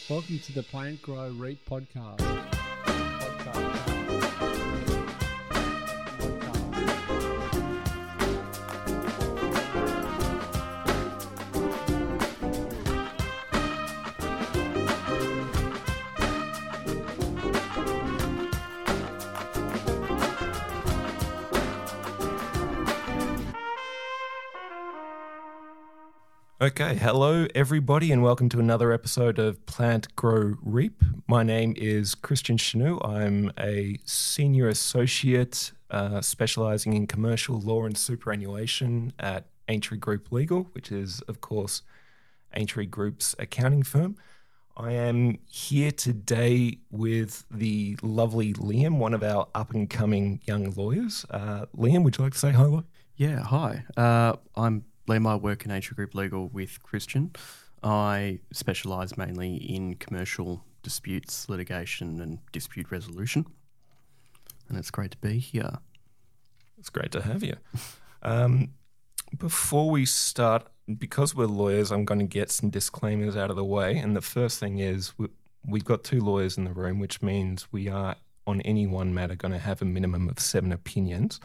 Welcome to the Plant Grow REAP podcast. Okay, hello everybody and welcome to another episode of Plant Grow REAP. My name is Christian Chenu. I'm a senior associate specialising in commercial law and superannuation at Aintree Group Legal, which is, of course, Aintree Group's accounting firm. I am here today with the lovely Liam, one of our up-and-coming young lawyers. Liam, would you like to say hi? Yeah, hi. I'm Liam. I work in Aintree Group Legal with Christian. I specialise mainly in commercial disputes, litigation and dispute resolution. And it's great to be here. It's great to have you. Before we start, because we're lawyers, I'm going to get some disclaimers out of the way. And the first thing is we've got two lawyers in the room, which means we are, on any one matter, going to have a minimum of 7 opinions.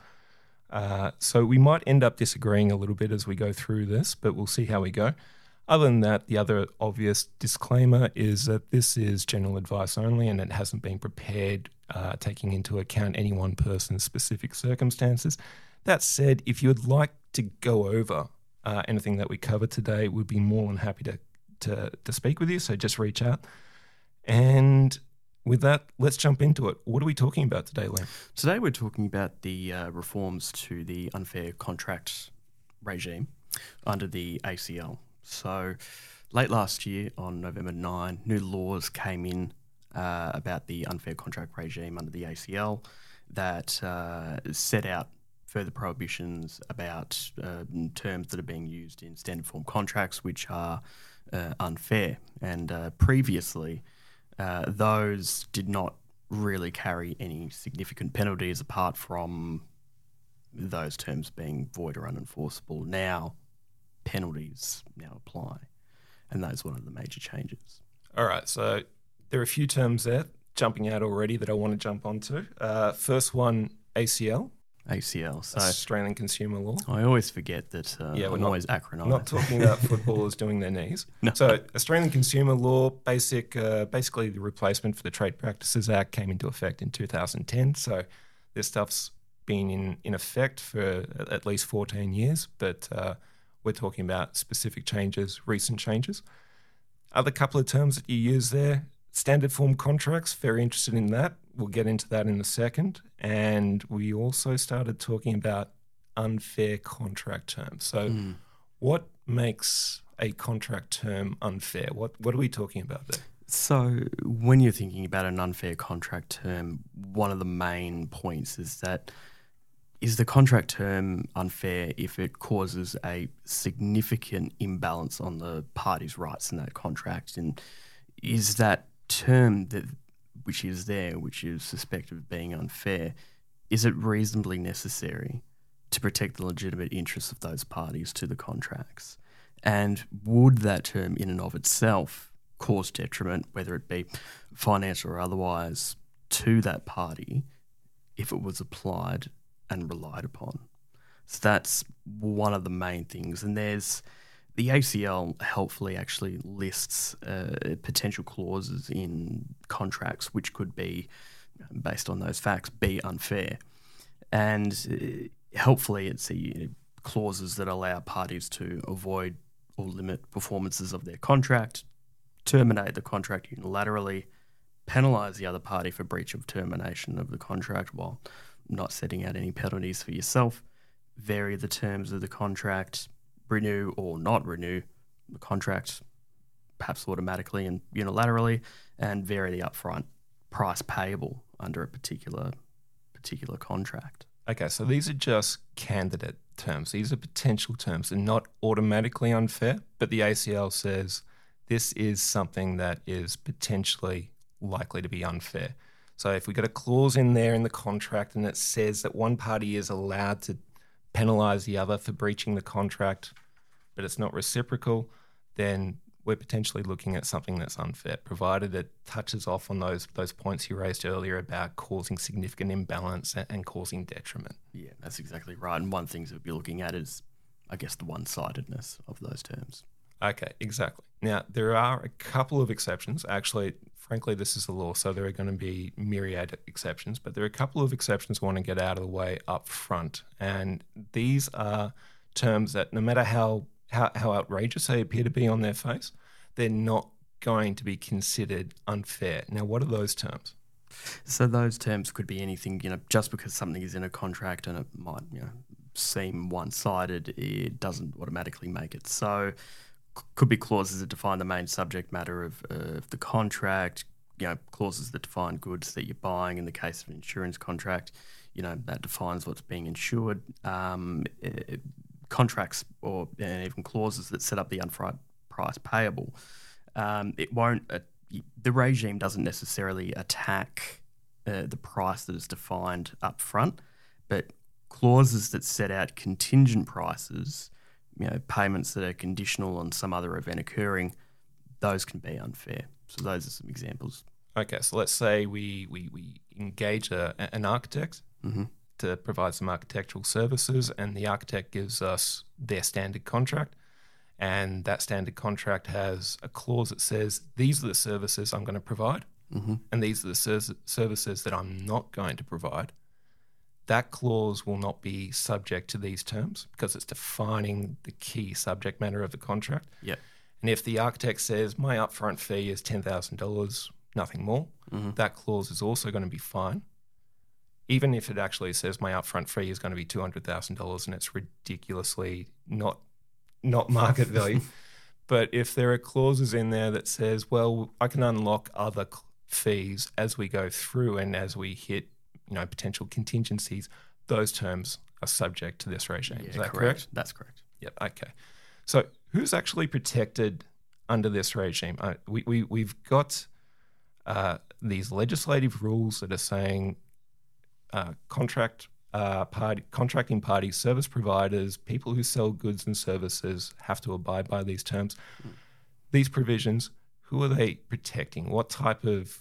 So we might end up disagreeing a little bit as we go through this, but we'll see how we go. Other than that, the other obvious disclaimer is that this is general advice only and it hasn't been prepared taking into account any one person's specific circumstances. That said, if you would like to go over anything that we cover today, we'd be more than happy to speak with you, so just reach out. And with that, let's jump into it. What are we talking about today, Liam? Today we're talking about the reforms to the unfair contract regime under the ACL. So late last year on November 9, new laws came in about the unfair contract regime under the ACL that set out further prohibitions about terms that are being used in standard form contracts which are unfair. And previously, those did not really carry any significant penalties apart from those terms being void or unenforceable. Now, penalties now apply, and that's one of the major changes. All right, so there are a few terms there jumping out already that I want to jump onto. First one, ACL. ACL, so Australian Consumer Law. I always forget that I'm always acronym. Not talking about footballers doing their knees. No. So Australian Consumer Law, basically the replacement for the Trade Practices Act came into effect in 2010. So this stuff's been in effect for at least 14 years, but we're talking about specific changes, recent changes. Other couple of terms that you use there, standard form contracts, very interested in that. We'll get into that in a second. And we also started talking about unfair contract terms. So what makes a contract term unfair? What are we talking about there? So when you're thinking about an unfair contract term, one of the main points is the contract term unfair if it causes a significant imbalance on the parties' rights in that contract? And is that term which is suspected of being unfair, is it reasonably necessary to protect the legitimate interests of those parties to the contracts? And would that term in and of itself cause detriment, whether it be financial or otherwise, to that party if it was applied and relied upon? So that's one of the main things. And the ACL helpfully actually lists potential clauses in contracts which could be, based on those facts, be unfair. And helpfully it's clauses that allow parties to avoid or limit performances of their contract, terminate the contract unilaterally, penalise the other party for breach of termination of the contract while not setting out any penalties for yourself, vary the terms of the contract, renew or not renew the contract, perhaps automatically and unilaterally, and vary the upfront price payable under a particular contract. Okay, so these are just candidate terms. These are potential terms. They're not automatically unfair, but the ACL says this is something that is potentially likely to be unfair. So if we got a clause in there in the contract and it says that one party is allowed to penalise the other for breaching the contract, but it's not reciprocal, then we're potentially looking at something that's unfair, provided it touches off on those points you raised earlier about causing significant imbalance and causing detriment. Yeah, that's exactly right. And one thing that we'd be looking at is, I guess, the one-sidedness of those terms. Okay, exactly. Now, there are a couple of exceptions. Actually, frankly, this is the law, so there are going to be myriad exceptions, but there are a couple of exceptions I want to get out of the way up front. And these are terms that no matter how outrageous they appear to be on their face, they're not going to be considered unfair. Now, what are those terms? So those terms could be anything, just because something is in a contract and it might, seem one-sided, it doesn't automatically make it. So could be clauses that define the main subject matter of the contract, clauses that define goods that you're buying. In the case of an insurance contract, that defines what's being insured. Contracts or even clauses that set up the upfront price payable. It won't. The regime doesn't necessarily attack the price that is defined up front, but clauses that set out contingent prices, payments that are conditional on some other event occurring, those can be unfair. So those are some examples. Okay, so let's say we engage an architect to provide some architectural services, and the architect gives us their standard contract, and that standard contract has a clause that says, these are the services I'm going to provide, and these are the services that I'm not going to provide. That clause will not be subject to these terms because it's defining the key subject matter of the contract. Yeah. And if the architect says, my upfront fee is $10,000, nothing more, that clause is also going to be fine. Even if it actually says my upfront fee is going to be $200,000 and it's ridiculously not market value. But if there are clauses in there that says, well, I can unlock other fees as we go through and as we hit, potential contingencies, those terms are subject to this regime. Yeah, is that correct? That's correct. Yep. Okay. So who's actually protected under this regime? We've got these legislative rules that are saying contracting parties, service providers, people who sell goods and services have to abide by these terms. These provisions, who are they protecting? What type of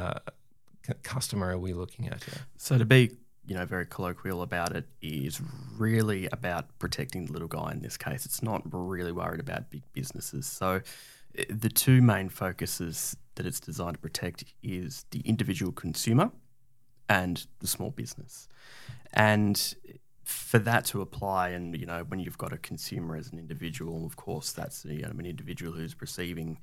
customer are we looking at here? So to be, very colloquial about it, is really about protecting the little guy in this case. It's not really worried about big businesses. So the two main focuses that it's designed to protect is the individual consumer and the small business. And for that to apply, and when you've got a consumer as an individual, of course, that's an individual who's receiving,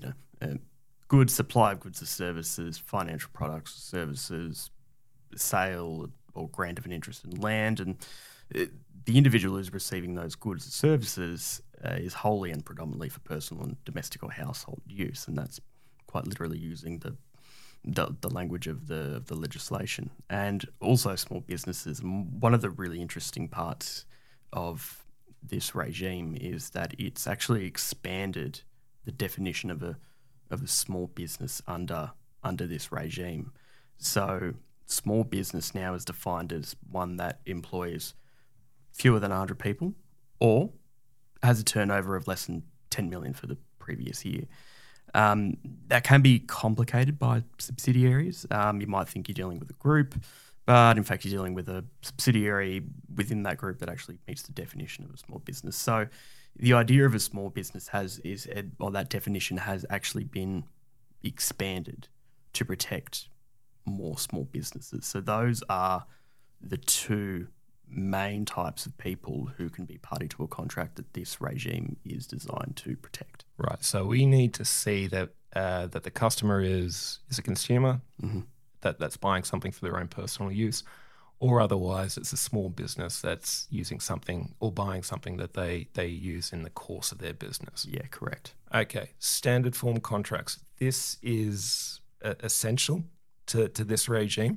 goods, supply of goods or services, financial products or services, sale or grant of an interest in land, and the individual who's receiving those goods or services is wholly and predominantly for personal and domestic or household use, and that's quite literally using the language of the legislation. And also small businesses. One of the really interesting parts of this regime is that it's actually expanded the definition of a small business under this regime. So small business now is defined as one that employs fewer than 100 people or has a turnover of less than 10 million for the previous year. That can be complicated by subsidiaries. You might think you're dealing with a group, but in fact you're dealing with a subsidiary within that group that actually meets the definition of a small business. So the idea of a small business that definition has actually been expanded to protect more small businesses. So those are the two main types of people who can be party to a contract that this regime is designed to protect. Right. So we need to see that that the customer is a consumer that's buying something for their own personal use, or otherwise it's a small business that's using something or buying something that they use in the course of their business. Yeah, correct. Okay. Standard form contracts. This is essential to this regime.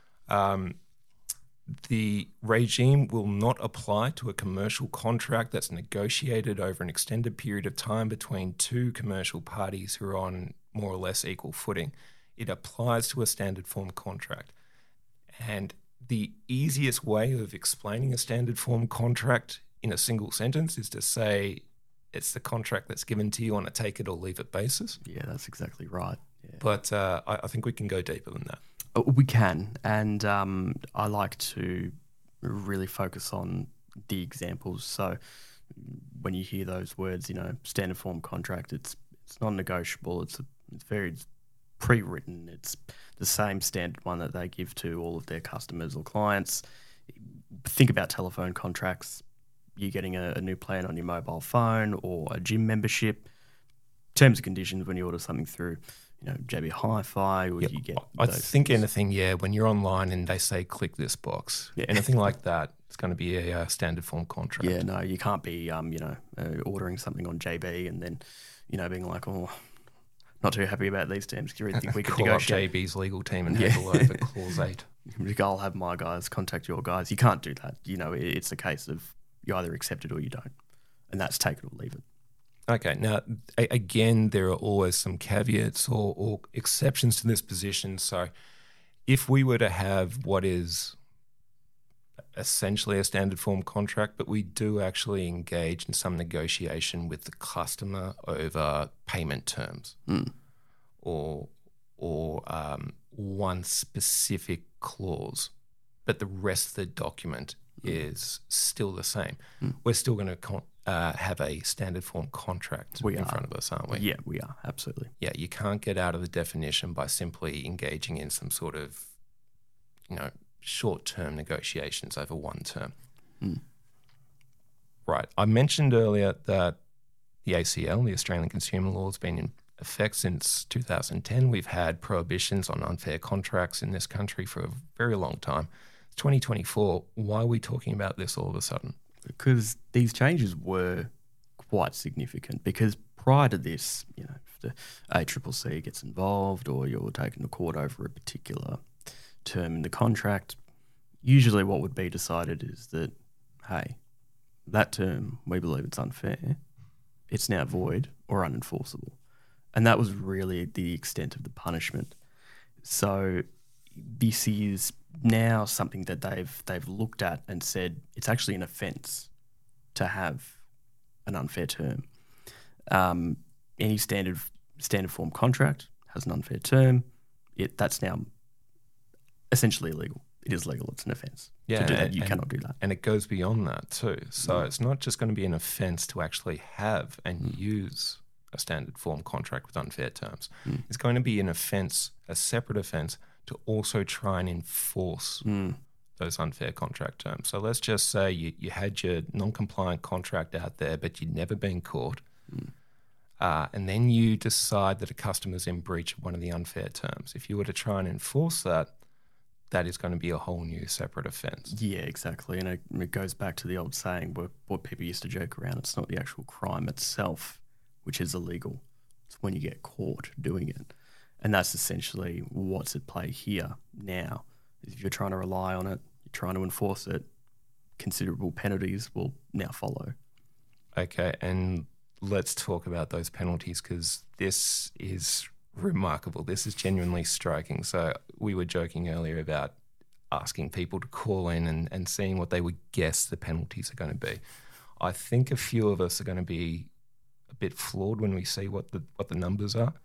The regime will not apply to a commercial contract that's negotiated over an extended period of time between two commercial parties who are on more or less equal footing. It applies to a standard form contract. And the easiest way of explaining a standard form contract in a single sentence is to say it's the contract that's given to you on a take it or leave it basis. Yeah, that's exactly right. Yeah. But I think we can go deeper than that. We can, and I like to really focus on the examples. So when you hear those words, standard form contract, it's non-negotiable. It's very pre-written. It's the same standard one that they give to all of their customers or clients. Think about telephone contracts. You're getting a new plan on your mobile phone or a gym membership. Terms and conditions when you order something through, JB Hi-Fi, or you get. I think anything, when you're online and they say click this box, anything like that, it's going to be a standard form contract. Yeah, no, you can't be, ordering something on JB and then, being like, oh, not too happy about these terms. Do you really think we could Call negotiate? up JB's legal team and haggle over clause 8. I'll have my guys contact your guys. You can't do that. It's a case of you either accept it or you don't, and that's take it or leave it. Okay, now, again, there are always some caveats or exceptions to this position. So if we were to have what is essentially a standard form contract, but we do actually engage in some negotiation with the customer over payment terms or one specific clause, but the rest of the document is still the same, we're still going to have a standard form contract in front of us, aren't we? Yeah, we are, absolutely. Yeah, you can't get out of the definition by simply engaging in some sort of, short-term negotiations over one term. Right. I mentioned earlier that the ACL, the Australian Consumer Law, has been in effect since 2010. We've had prohibitions on unfair contracts in this country for a very long time. It's 2024. Why are we talking about this all of a sudden? Because these changes were quite significant. Because prior to this, if the ACCC gets involved or you're taken to court over a particular term in the contract, usually what would be decided is that, hey, that term, we believe it's unfair, it's now void or unenforceable. And that was really the extent of the punishment. So this is now something that they've looked at and said it's actually an offence to have an unfair term. Any standard form contract has an unfair term. That's now essentially illegal. It is legal. It's an offence. Yeah, to do that, you cannot do that. And it goes beyond that too. So it's not just going to be an offence to actually have and use a standard form contract with unfair terms. It's going to be an offence, a separate offence, to also try and enforce those unfair contract terms. So let's just say you had your non-compliant contract out there, but you'd never been caught. And then you decide that a customer's in breach of one of the unfair terms. If you were to try and enforce that, that is going to be a whole new separate offence. Yeah, exactly. And it goes back to the old saying what people used to joke around. It's not the actual crime itself, which is illegal. It's when you get caught doing it. And that's essentially what's at play here now. If you're trying to rely on it, you're trying to enforce it, considerable penalties will now follow. Okay, and let's talk about those penalties because this is remarkable. This is genuinely striking. So we were joking earlier about asking people to call in and seeing what they would guess the penalties are going to be. I think a few of us are going to be a bit flawed when we see what the numbers are.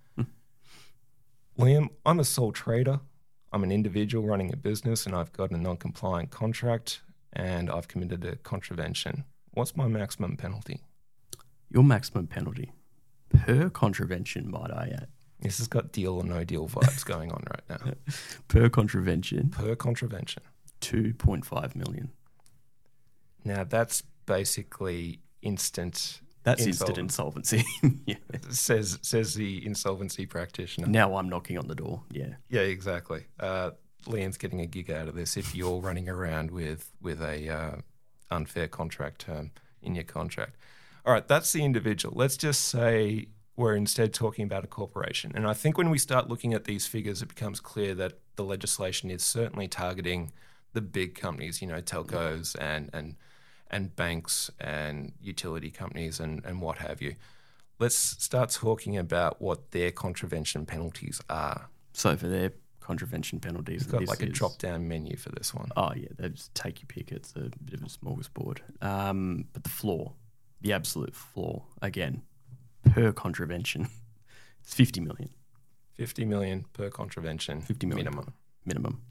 Liam, I'm a sole trader. I'm an individual running a business and I've got a non-compliant contract and I've committed a contravention. What's my maximum penalty? Your maximum penalty per contravention, might I add. This has got deal or no deal vibes going on right now. Per contravention. Per contravention. 2.5 million. Now that's basically instant. That's instant insolvency. Yeah. Says the insolvency practitioner. Now I'm knocking on the door. Yeah. Yeah, exactly. Liam's getting a gig out of this if you're running around with a unfair contract term in your contract. All right, that's the individual. Let's just say we're instead talking about a corporation. And I think when we start looking at these figures, it becomes clear that the legislation is certainly targeting the big companies, telcos and banks and utility companies and what have you. Let's start talking about what their contravention penalties are. So for their contravention penalties... We've got like a drop-down menu for this one. Oh, yeah, they just take your pick. It's a bit of a smorgasbord. But the floor the absolute floor, again, per contravention, it's 50 million. 50 million per contravention, 50 million minimum.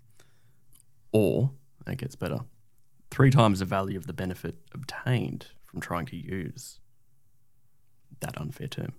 Or, it gets better, 3 times the value of the benefit obtained from trying to use that unfair term.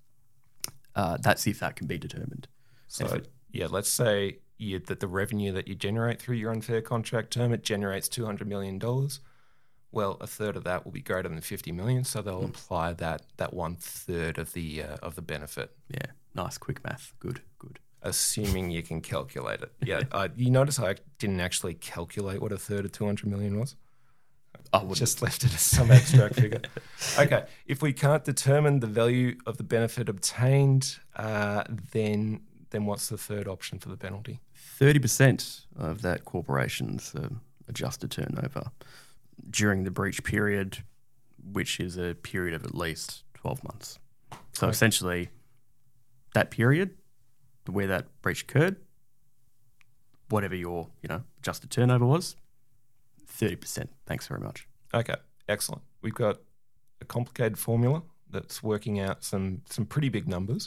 That's if that can be determined. So, let's say that the revenue that you generate through your unfair contract term, it generates $200 million. Well, a third of that will be greater than 50 million, so they'll apply that 1/3 of the benefit. Yeah, nice, quick math. Good. Assuming you can calculate it. Yeah, you notice I didn't actually calculate what a third of 200 million was? I just left it as some abstract figure. Okay, if we can't determine the value of the benefit obtained, then what's the third option for the penalty? 30% of that corporation's adjusted turnover during the breach period, which is a period of at least 12 months. So essentially, that period where that breach occurred, whatever your adjusted turnover was, 30%. Thanks very much. Okay, excellent. We've got a complicated formula that's working out some pretty big numbers.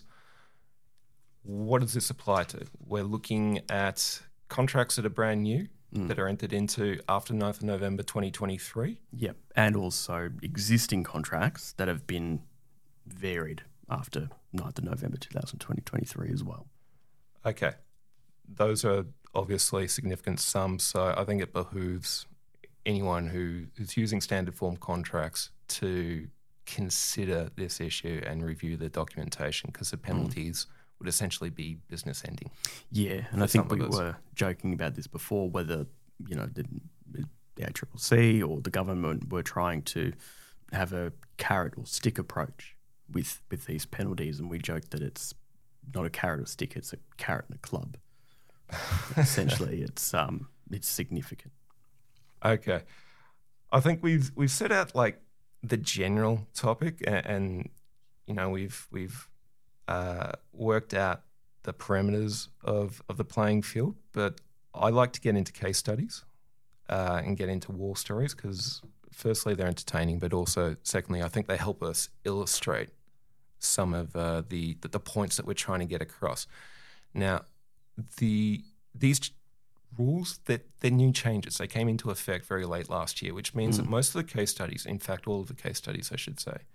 What does this apply to? We're looking at contracts that are brand new, that are entered into after 9th of November 2023. Yep, and also existing contracts that have been varied after 9th of November 2023 as well. Okay, those are obviously significant sums, so I think it behooves anyone who's using standard form contracts to consider this issue and review the documentation, because the penalties would essentially be business ending. Yeah, and I think we were joking about this before, whether the ACCC or the government were trying to have a carrot or stick approach with these penalties, and we joked that it's not a carrot or stick; it's a carrot and a club. Essentially, it's significant. Okay, I think we've set out like the general topic, and we've worked out the parameters of the playing field, but I like to get into case studies and get into war stories, because firstly they're entertaining, but also secondly I think they help us illustrate some of the points that we're trying to get across. Now, these rules, they're new changes. They came into effect very late last year, which means that most of the case studies, in fact all of the case studies I should say,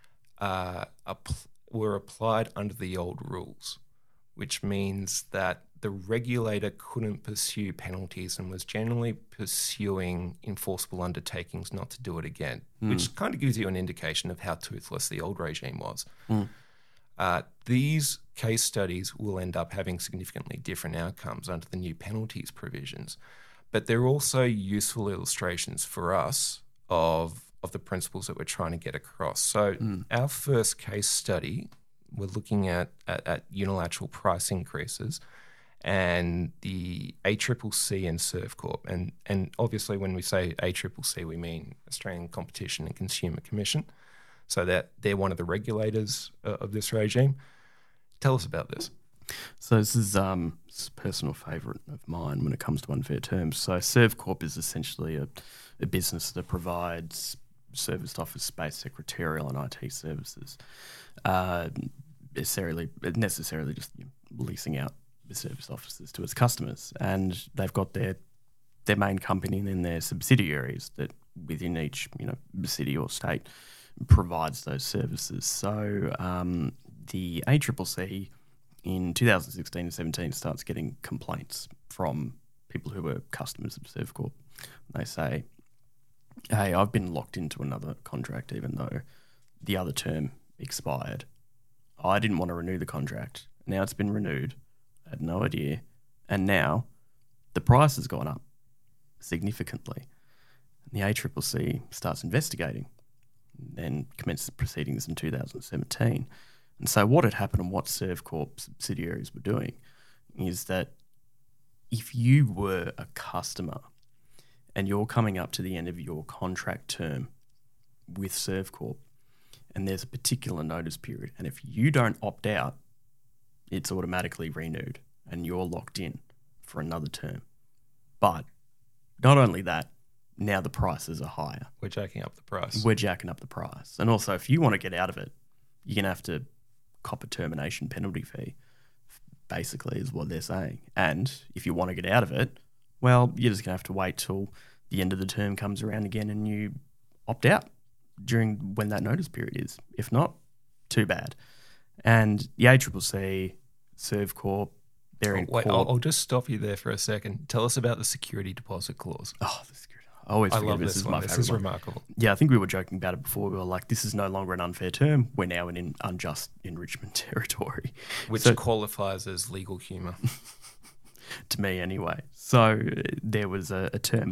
were applied under the old rules, which means that the regulator couldn't pursue penalties and was generally pursuing enforceable undertakings not to do it again, which kind of gives you an indication of how toothless the old regime was. These case studies will end up having significantly different outcomes under the new penalties provisions, but they're also useful illustrations for us of the principles that we're trying to get across. So our first case study, we're looking at unilateral price increases and the ACCC and Servcorp. And obviously when we say ACCC, we mean Australian Competition and Consumer Commission. So that they're one of the regulators of this regime. Tell us about this. So this is a personal favourite of mine when it comes to unfair terms. So Servcorp is essentially a business that provides serviced office space, secretarial and IT services, necessarily just leasing out the serviced offices to its customers. And they've got their main company and then their subsidiaries that within each city or state provides those services. So the ACCC in 2016 and 17 starts getting complaints from people who were customers of Servcorp. They say, hey, I've been locked into another contract even though the other term expired. I didn't want to renew the contract. Now it's been renewed. I had no idea. And now the price has gone up significantly. And the ACCC starts investigating, then commences proceedings in 2017. And so what had happened and what Servcorp subsidiaries were doing is that if you were a customer and you're coming up to the end of your contract term with Servcorp and there's a particular notice period, and if you don't opt out, it's automatically renewed and you're locked in for another term. But not only that, now the prices are higher. We're jacking up the price. We're jacking up the price. And also, if you want to get out of it, you're going to have to cop a termination penalty fee, basically, is what they're saying. And if you want to get out of it, well, you're just going to have to wait till the end of the term comes around again and you opt out during when that notice period is. If not, too bad. And the ACCC, Servcorp, they're in Wait, court. I'll just stop you there for a second. Tell us about the security deposit clause. Oh, the security. I always forget love this this is one. my This favorite is one. remarkable. Yeah, I think we were joking about it before. We were like, this is no longer an unfair term. We're now in unjust enrichment territory. Which So- qualifies as legal humour. to me anyway. So there was a term.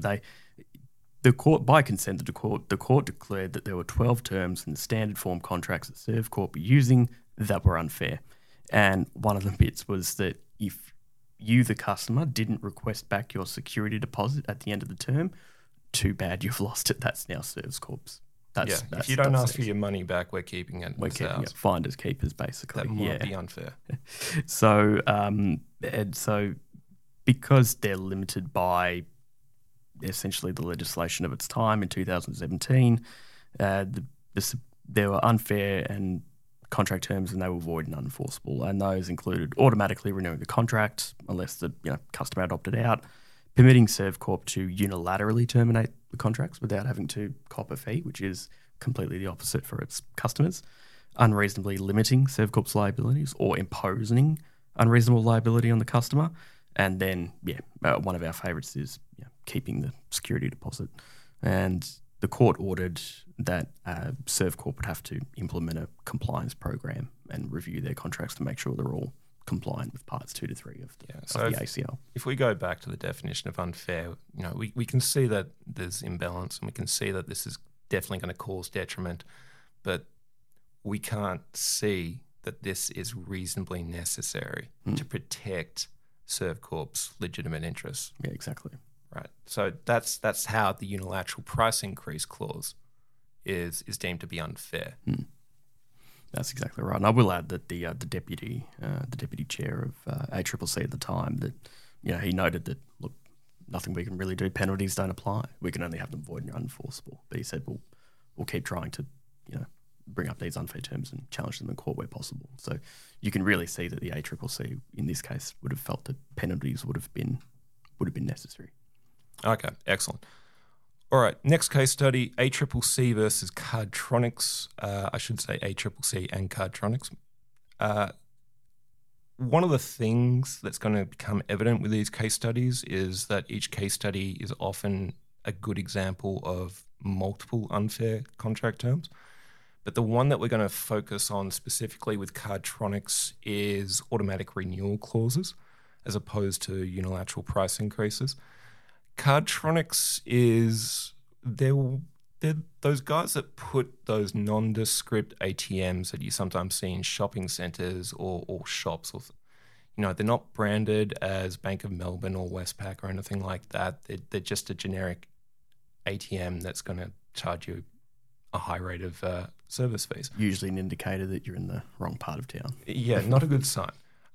The court, by consent of the court declared that there were 12 terms in the standard form contracts that Servcorp were using that were unfair. And one of the bits was that if you, the customer, didn't request back your security deposit at the end of the term, too bad, you've lost it. That's now Servcorp's. If you don't ask for your money back, we're keeping it. We're keeping it. Finders keepers, basically. That might be unfair. So, and so because they're limited by essentially the legislation of its time in 2017, there were unfair and contract terms, and they were void and unenforceable. And those included automatically renewing the contract unless the customer had opted out, permitting Servcorp to unilaterally terminate the contracts without having to cop a fee, which is completely the opposite for its customers, unreasonably limiting Servcorp's liabilities or imposing unreasonable liability on the customer. And then, one of our favourites is keeping the security deposit. And the court ordered that Servcorp would have to implement a compliance program and review their contracts to make sure they're all compliant with parts 2 to 3 of the ACL. If we go back to the definition of unfair, we can see that there's imbalance, and we can see that this is definitely going to cause detriment, but we can't see that this is reasonably necessary to protect Servcorp's legitimate interests. Yeah, exactly. Right. So that's how the unilateral price increase clause is deemed to be unfair. That's exactly right. And I will add that the deputy chair of ACCC at the time, that he noted that, look, nothing we can really do. Penalties don't apply. We can only have them void and unenforceable. But he said we'll keep trying to bring up these unfair terms and challenge them in court where possible. So you can really see that the ACCC in this case would have felt that penalties would have been necessary. Okay, excellent. All right, next case study, ACCC versus Cardtronics. I should say ACCC and Cardtronics. One of the things that's going to become evident with these case studies is that each case study is often a good example of multiple unfair contract terms. But the one that we're going to focus on specifically with Cardtronics is automatic renewal clauses as opposed to unilateral price increases. Cardtronics is they're those guys that put those nondescript ATMs that you sometimes see in shopping centres or shops. Or, they're not branded as Bank of Melbourne or Westpac or anything like that. They're just a generic ATM that's going to charge you a high rate of service fees. Usually an indicator that you're in the wrong part of town. Yeah, not a good sign.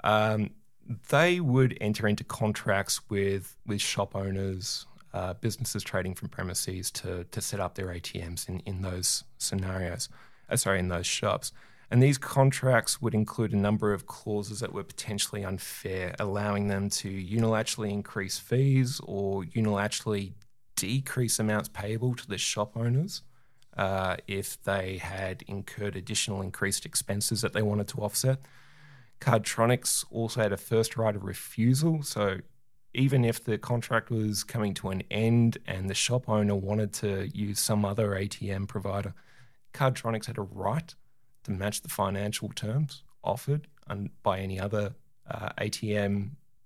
They would enter into contracts with shop owners, businesses trading from premises to set up their ATMs in those scenarios. In those shops. And these contracts would include a number of clauses that were potentially unfair, allowing them to unilaterally increase fees or unilaterally decrease amounts payable to the shop owners if they had incurred additional increased expenses that they wanted to offset. Cardtronics also had a first right of refusal. So even if the contract was coming to an end and the shop owner wanted to use some other ATM provider, Cardtronics had a right to match the financial terms offered by any other ATM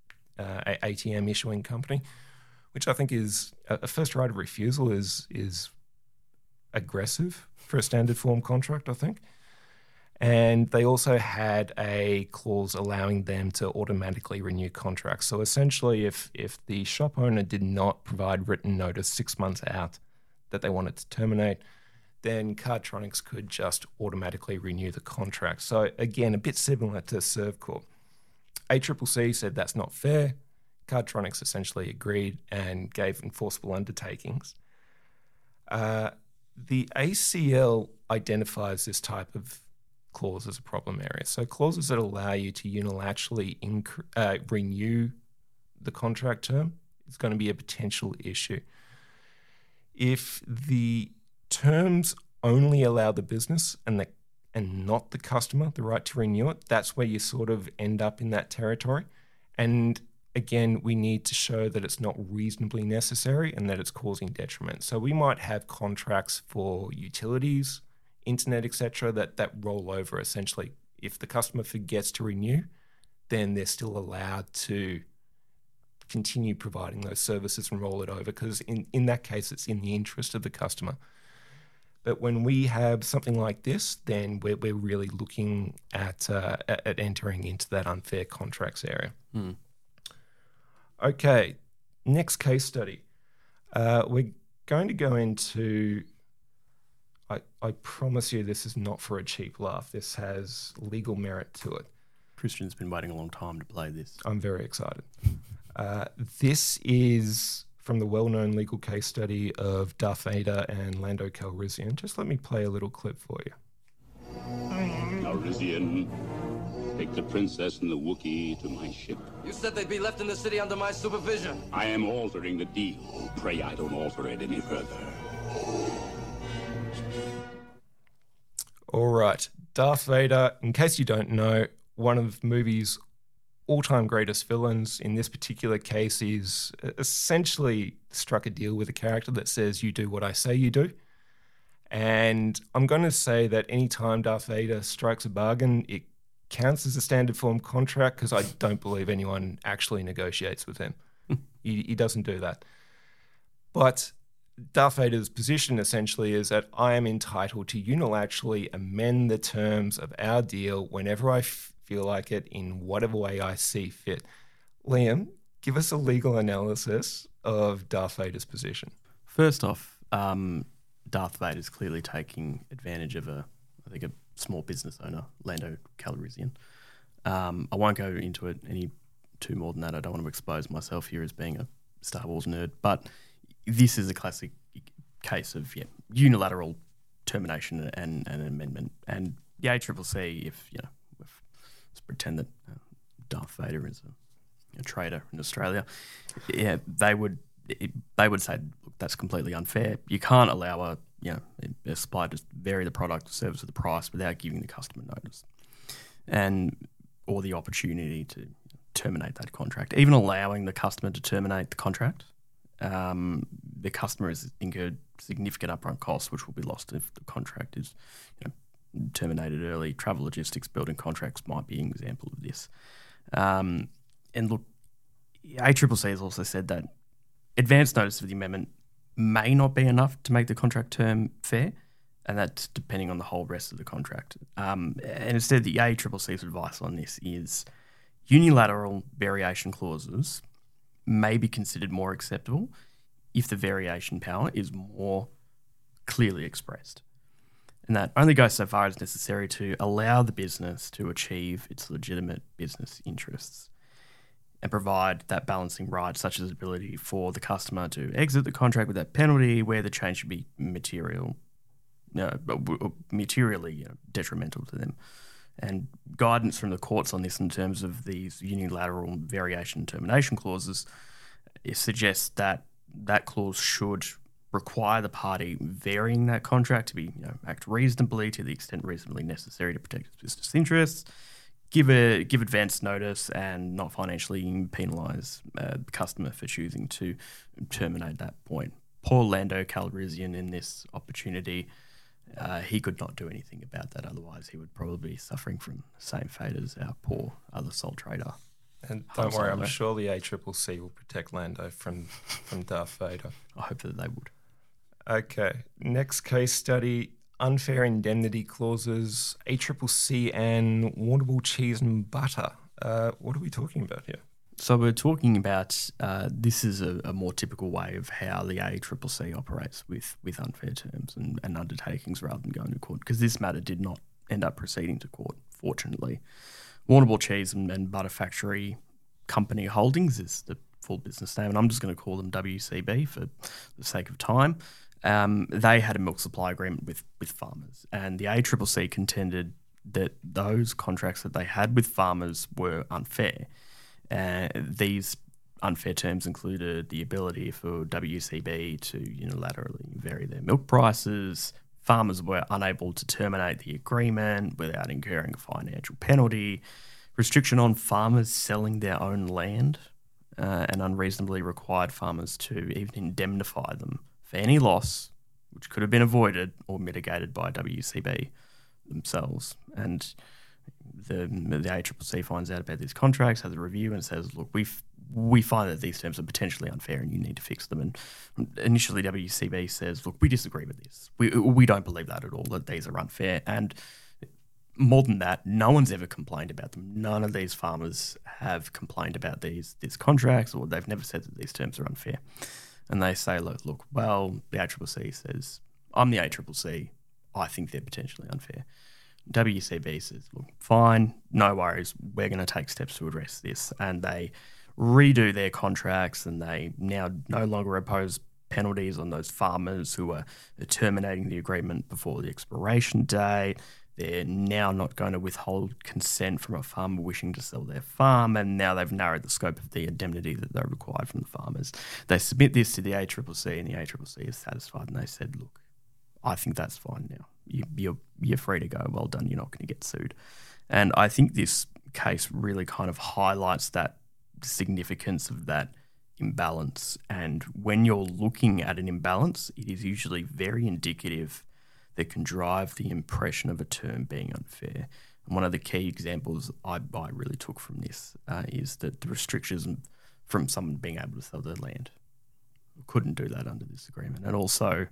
issuing company, which I think is a first right of refusal is aggressive for a standard form contract, I think. And they also had a clause allowing them to automatically renew contracts. So essentially, if the shop owner did not provide written notice 6 months out that they wanted to terminate, then Cardtronics could just automatically renew the contract. So again, a bit similar to Servcorp. ACCC said that's not fair. Cardtronics essentially agreed and gave enforceable undertakings. The ACL identifies this type of clause as a problem area. So clauses that allow you to unilaterally renew the contract term is going to be a potential issue. If the terms only allow the business and not the customer the right to renew it, that's where you sort of end up in that territory. And again, we need to show that it's not reasonably necessary and that it's causing detriment. So we might have contracts for utilities, internet, etc., that roll over essentially. If the customer forgets to renew, then they're still allowed to continue providing those services and roll it over, because in that case, it's in the interest of the customer. But when we have something like this, then we're really looking at entering into that unfair contracts area. Okay, next case study. We're going to go into, I promise you this is not for a cheap laugh. This has legal merit to it. Christian's been waiting a long time to play this. I'm very excited. This is from the well-known legal case study of Darth Vader and Lando Calrissian. Just let me play a little clip for you. Calrissian, take the princess and the Wookiee to my ship. You said they'd be left in the city under my supervision. I am altering the deal. Pray I don't alter it any further. All right, Darth Vader, in case you don't know, one of the movie's all-time greatest villains. In this particular case, he's essentially struck a deal with a character that says, you do what I say you do. And I'm going to say that anytime Darth Vader strikes a bargain, it counts as a standard form contract, because I don't believe anyone actually negotiates with him. He doesn't do that. But Darth Vader's position essentially is that I am entitled to unilaterally amend the terms of our deal whenever I feel like it, in whatever way I see fit. Liam, give us a legal analysis of Darth Vader's position. First off, Darth Vader's clearly taking advantage of a small business owner, Lando Calrissian. I won't go into it any too more than that. I don't want to expose myself here as being a Star Wars nerd, but this is a classic case of unilateral termination and an amendment. And the ACCC, let's pretend that Darth Vader is a trader in Australia, they would say, look, that's completely unfair. You can't allow a supplier to vary the product or service or the price without giving the customer notice or the opportunity to terminate that contract. Even allowing the customer to terminate the contract, the customer has incurred significant upfront costs, which will be lost if the contract is terminated early. Travel logistics, building contracts might be an example of this. And look, ACCC has also said that advance notice of the amendment may not be enough to make the contract term fair, and that's depending on the whole rest of the contract. And instead, the ACCC's advice on this is unilateral variation clauses may be considered more acceptable if the variation power is more clearly expressed. And that only goes so far as necessary to allow the business to achieve its legitimate business interests and provide that balancing right, such as ability for the customer to exit the contract without penalty, where the change should be materially detrimental to them. And guidance from the courts on this in terms of these unilateral variation termination clauses, it suggests that that clause should require the party varying that contract to act reasonably to the extent reasonably necessary to protect its business interests, give advance notice, and not financially penalise the customer for choosing to terminate that point. Poor Lando Calrissian in this opportunity, he could not do anything about that. Otherwise, he would probably be suffering from the same fate as our poor other sole trader. And don't worry, I'm sure the ACCC will protect Lando from Darth Vader. I hope that they would. Okay, next case study, unfair indemnity clauses, ACCC and Warrnambool cheese and butter. What are we talking about here? So we're talking about this is a more typical way of how the ACCC operates with unfair terms and undertakings rather than going to court, because this matter did not end up proceeding to court, fortunately. Warrnambool Cheese and Butter Factory Company Holdings is the full business name, and I'm just going to call them WCB for the sake of time. They had a milk supply agreement with farmers, and the ACCC contended that those contracts that they had with farmers were unfair. These unfair terms included the ability for WCB to unilaterally vary their milk prices. Farmers were unable to terminate the agreement without incurring a financial penalty. Restriction on farmers selling their own land, and unreasonably required farmers to even indemnify them for any loss which could have been avoided or mitigated by WCB themselves. And the ACCC finds out about these contracts, has a review, and says, look, we find that these terms are potentially unfair and you need to fix them. And initially WCB says, look, we disagree with this. We don't believe that at all, that these are unfair. And more than that, no one's ever complained about them. None of these farmers have complained about these contracts, or they've never said that these terms are unfair. And they say, look, well, the ACCC says, I'm the ACCC, I think they're potentially unfair. WCB says, look, fine, no worries, we're going to take steps to address this. And they redo their contracts, and they now no longer impose penalties on those farmers who are terminating the agreement before the expiration date. They're now not going to withhold consent from a farmer wishing to sell their farm, and now they've narrowed the scope of the indemnity that they're required from the farmers. They submit this to the ACCC, and the ACCC is satisfied, and they said, look, I think that's fine now. You're free to go. Well done. You're not going to get sued. And I think this case really kind of highlights that significance of that imbalance. And when you're looking at an imbalance, it is usually very indicative that can drive the impression of a term being unfair. And one of the key examples I really took from this is that the restrictions from someone being able to sell their land. Couldn't do that under this agreement. And also,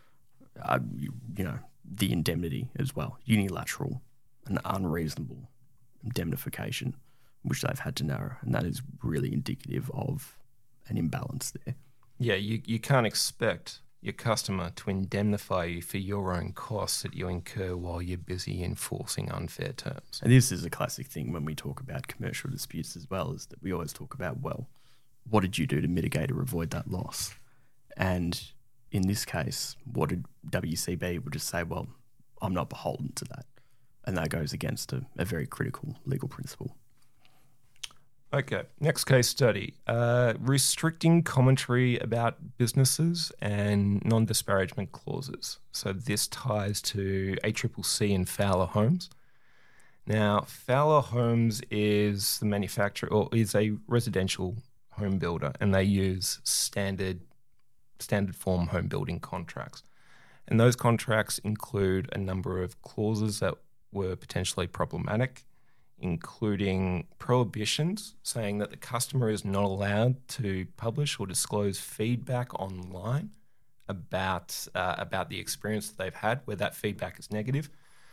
the indemnity as well, unilateral and unreasonable indemnification, which they've had to narrow. And that is really indicative of an imbalance there. Yeah, you can't expect your customer to indemnify you for your own costs that you incur while you're busy enforcing unfair terms. And this is a classic thing when we talk about commercial disputes as well, is that we always talk about, well, what did you do to mitigate or avoid that loss? And in this case, what did WCB would just say, well, I'm not beholden to that. And that goes against a very critical legal principle. Okay, next case study. Restricting commentary about businesses and non-disparagement clauses. So this ties to ACCC and Fowler Homes. Now, Fowler Homes is the manufacturer, or is a residential home builder, and they use standard form home building contracts. And those contracts include a number of clauses that were potentially problematic, including prohibitions saying that the customer is not allowed to publish or disclose feedback online about the experience that they've had, where that feedback is negative.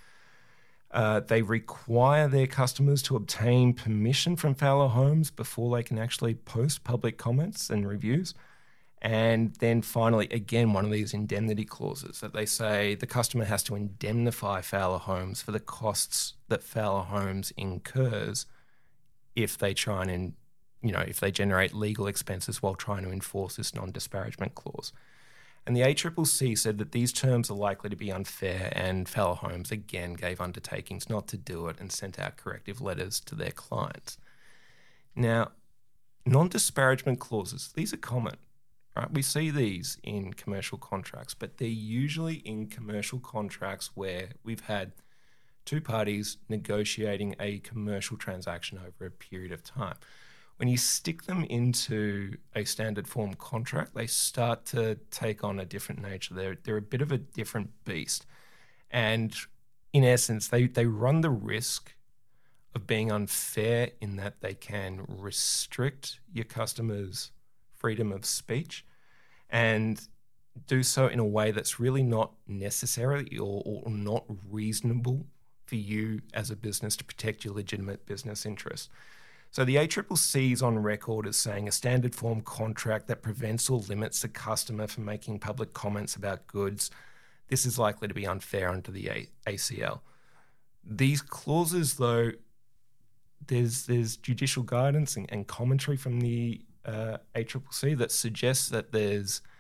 They require their customers to obtain permission from Fowler Homes before they can actually post public comments and reviews. And then finally, again, one of these indemnity clauses that they say the customer has to indemnify Fowler Homes for the costs that Fowler Homes incurs if they try and, if they generate legal expenses while trying to enforce this non-disparagement clause. And the ACCC said that these terms are likely to be unfair, and Fowler Homes again gave undertakings not to do it and sent out corrective letters to their clients. Now, non-disparagement clauses, these are common. Right? We see these in commercial contracts, but they're usually in commercial contracts where we've had two parties negotiating a commercial transaction over a period of time. When you stick them into a standard form contract, they start to take on a different nature. They're a bit of a different beast. And in essence, they run the risk of being unfair in that they can restrict your customers' freedom of speech and do so in a way that's really not necessary or not reasonable for you as a business to protect your legitimate business interests. So the ACCC is on record as saying a standard form contract that prevents or limits the customer from making public comments about goods, this is likely to be unfair under the ACL. These clauses, though, there's judicial guidance and commentary from the ACCC that suggests that there's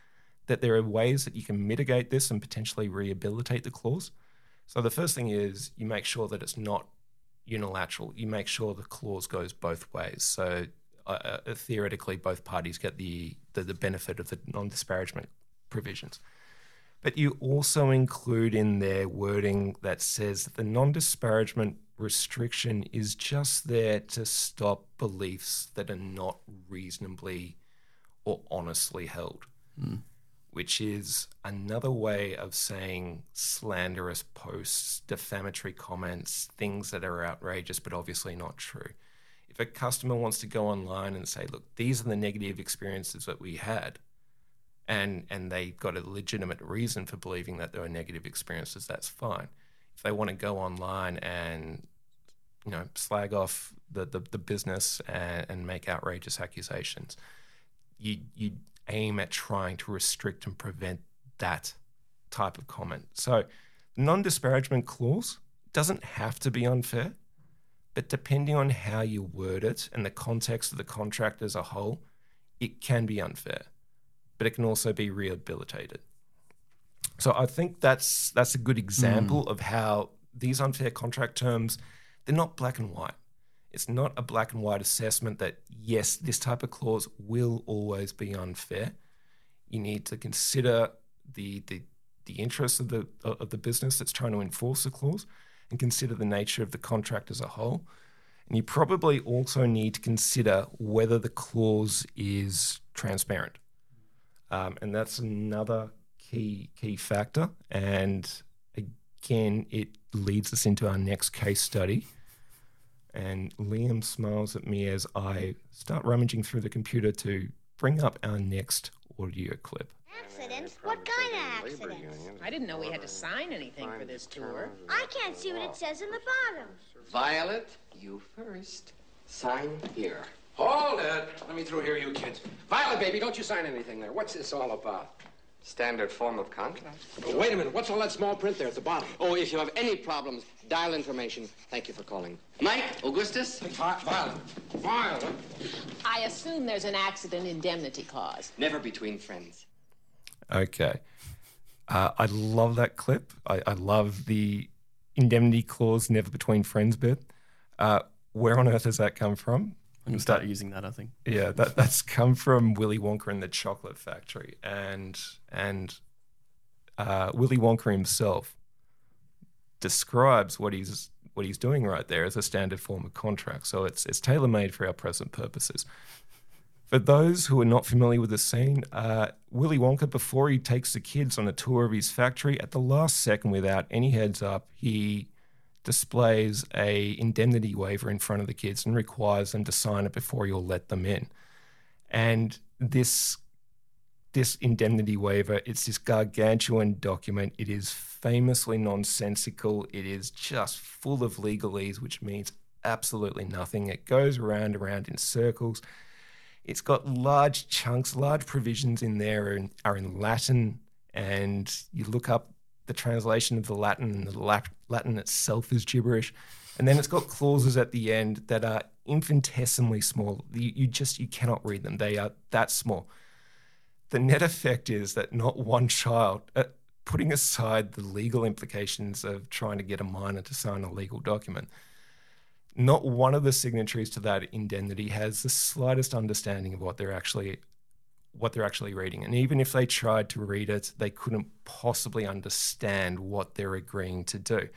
that there are ways that you can mitigate this and potentially rehabilitate the clause. So the first thing is you make sure that it's not unilateral. You make sure the clause goes both ways. So theoretically, both parties get the benefit of the non-disparagement provisions. But you also include in there wording that says that the non-disparagement restriction is just there to stop beliefs that are not reasonably or honestly held, which is another way of saying slanderous posts, defamatory comments, things that are outrageous but obviously not true. If a customer wants to go online and say, look, these are the negative experiences that we had, and they got a legitimate reason for believing that there were negative experiences, that's fine. If they want to go online and slag off the business and make outrageous accusations, you aim at trying to restrict and prevent that type of comment. So non-disparagement clause doesn't have to be unfair, but depending on how you word it and the context of the contract as a whole, it can be unfair, but it can also be rehabilitated. So I think that's a good example of how these unfair contract terms, they're not black and white. It's not a black and white assessment that, yes, this type of clause will always be unfair. You need to consider the interests of the business that's trying to enforce the clause and consider the nature of the contract as a whole. And you probably also need to consider whether the clause is transparent. And that's another key factor. And again, it leads us into our next case study. And Liam smiles at me as I start rummaging through the computer to bring up our next audio clip. Accidents? What kind of accidents? I didn't know we had to sign anything for this tour. I can't see what it says in the bottom. Violet, you first. Sign here. Hold it. Let me through here, you kids. Violet, baby, don't you sign anything there. What's this all about? Standard form of contract. Oh, wait a minute. What's all that small print there at the bottom? Oh, if you have any problems, dial information. Thank you for calling. Mike, Augustus? Violet. I assume there's an accident indemnity clause. Never between friends. Okay. I love that clip. I love the indemnity clause, never between friends bit. Where on earth has that come from? I'm going to start using that, I think. Yeah, that's come from Willy Wonka and the Chocolate Factory. And Willy Wonka himself describes what he's doing right there as a standard form of contract. So it's tailor-made for our present purposes. For those who are not familiar with the scene, Willy Wonka, before he takes the kids on a tour of his factory, at the last second, without any heads up, he displays a indemnity waiver in front of the kids and requires them to sign it before he'll let them in. And this indemnity waiver, it's this gargantuan document. It is famously nonsensical. It is just full of legalese, which means absolutely nothing. It goes around in circles. It's got large chunks, large provisions in there are in Latin, and you look up the translation of the Latin, and the Latin itself is gibberish. And then it's got clauses at the end that are infinitesimally small. You cannot read them. They are that small. The net effect is that not one child, putting aside the legal implications of trying to get a minor to sign a legal document, not one of the signatories to that indemnity has the slightest understanding of what they're actually reading. And even if they tried to read it, they couldn't possibly understand what they're agreeing to do.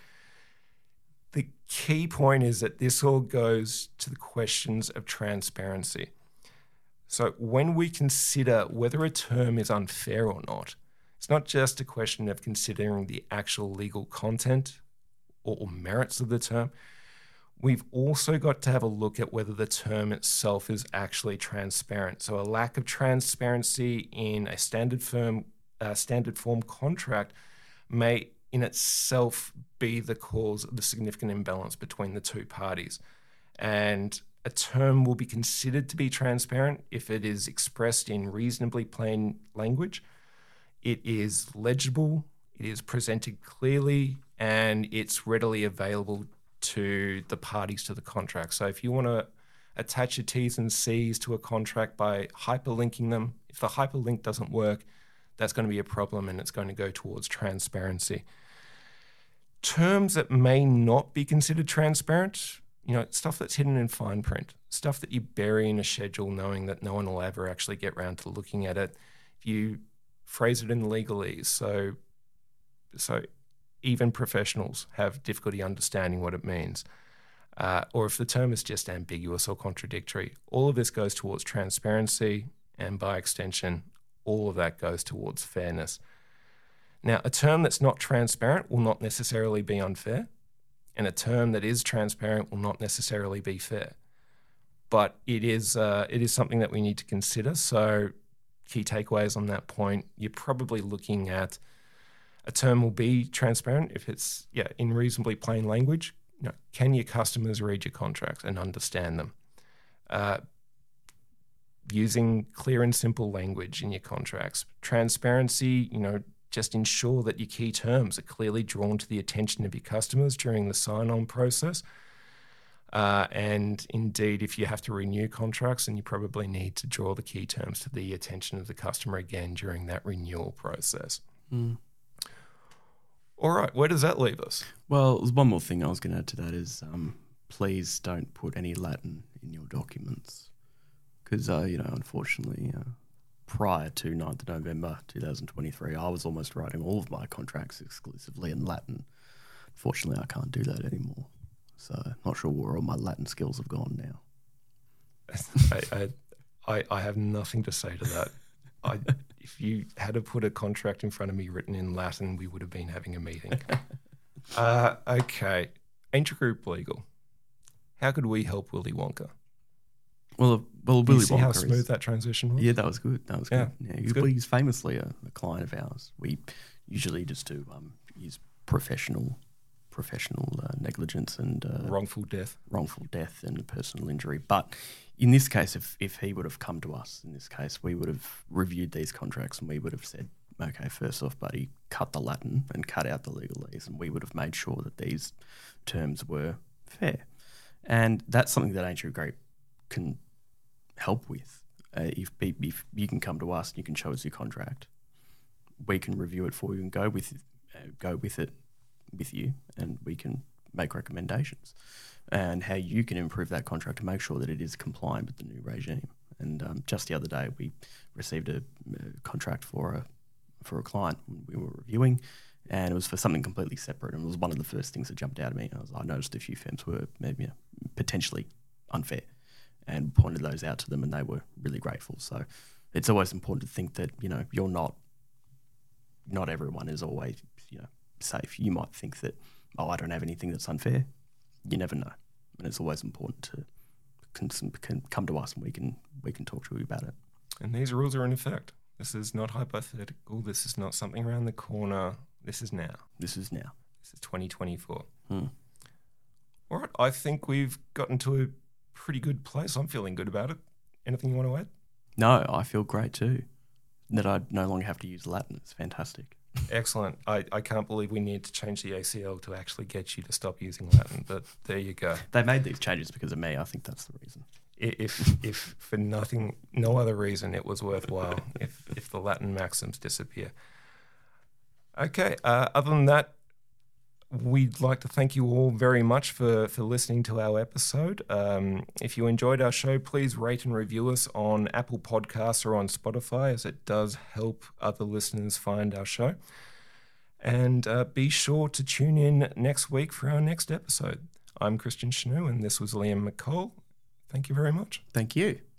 The key point is that this all goes to the questions of transparency. So when we consider whether a term is unfair or not, it's not just a question of considering the actual legal content or merits of the term. We've also got to have a look at whether the term itself is actually transparent. So a lack of transparency in a standard form contract may in itself be the cause of the significant imbalance between the two parties. And a term will be considered to be transparent if it is expressed in reasonably plain language, it is legible, it is presented clearly, and it's readily available to the parties to the contract. So if you want to attach your T's and C's to a contract by hyperlinking them, if the hyperlink doesn't work, that's going to be a problem, and it's going to go towards transparency. Terms that may not be considered transparent, stuff that's hidden in fine print, stuff that you bury in a schedule knowing that no one will ever actually get around to looking at it. If you phrase it in legalese, so even professionals have difficulty understanding what it means. Or if the term is just ambiguous or contradictory, all of this goes towards transparency, and by extension, all of that goes towards fairness. Now, a term that's not transparent will not necessarily be unfair, and a term that is transparent will not necessarily be fair. But it is something that we need to consider. So key takeaways on that point, you're probably looking at a term will be transparent if it's in reasonably plain language. Can your customers read your contracts and understand them? Using clear and simple language in your contracts. Transparency, just ensure that your key terms are clearly drawn to the attention of your customers during the sign-on process. And indeed, if you have to renew contracts, then you probably need to draw the key terms to the attention of the customer again during that renewal process. All right, where does that leave us? Well, there's one more thing I was going to add to that is please don't put any Latin in your documents because, unfortunately, prior to 9th of November 2023, I was almost writing all of my contracts exclusively in Latin. Unfortunately, I can't do that anymore. So not sure where all my Latin skills have gone now. I have nothing to say to that. If you had to put a contract in front of me written in Latin, we would have been having a meeting. Okay. Angel Group Legal. How could we help Willy Wonka? Well, Willy Wonka. See how Wonka smooth that transition was? Yeah, that was good. Yeah, good. He's famously a client of ours. We usually just do use professional negligence and wrongful death and personal injury. But in this case, if he would have come to us, in this case, we would have reviewed these contracts and we would have said, okay, first off, buddy, cut the Latin and cut out the legalese, and we would have made sure that these terms were fair. And that's something that Angel Group can help with. If you can come to us and you can show us your contract, we can review it for you and go with it with you, and we can make recommendations and how you can improve that contract to make sure that it is compliant with the new regime. And just the other day, we received a contract for a client we were reviewing, and it was for something completely separate. And it was one of the first things that jumped out at me. I noticed a few firms were maybe potentially unfair, and pointed those out to them, and they were really grateful. So it's always important to think that you're not everyone is always safe. You might think that, I don't have anything that's unfair. You never know, and it's always important to can come to us and we can talk to you about it. And these rules are in effect. This is not hypothetical. This is not something around the corner. This is now. This is 2024. All right, I think we've gotten to a pretty good place. I'm feeling good about it. Anything you want to add? No, I feel great too. That I no longer have to use Latin. It's fantastic. Excellent. I can't believe we need to change the ACL to actually get you to stop using Latin, but there you go. They made these changes because of me. I think that's the reason. If for no other reason, it was worthwhile if the Latin maxims disappear. Okay, other than that, we'd like to thank you all very much for listening to our episode. If you enjoyed our show, please rate and review us on Apple Podcasts or on Spotify, as it does help other listeners find our show. And be sure to tune in next week for our next episode. I'm Christian Schnew, and this was Liam McCall. Thank you very much. Thank you.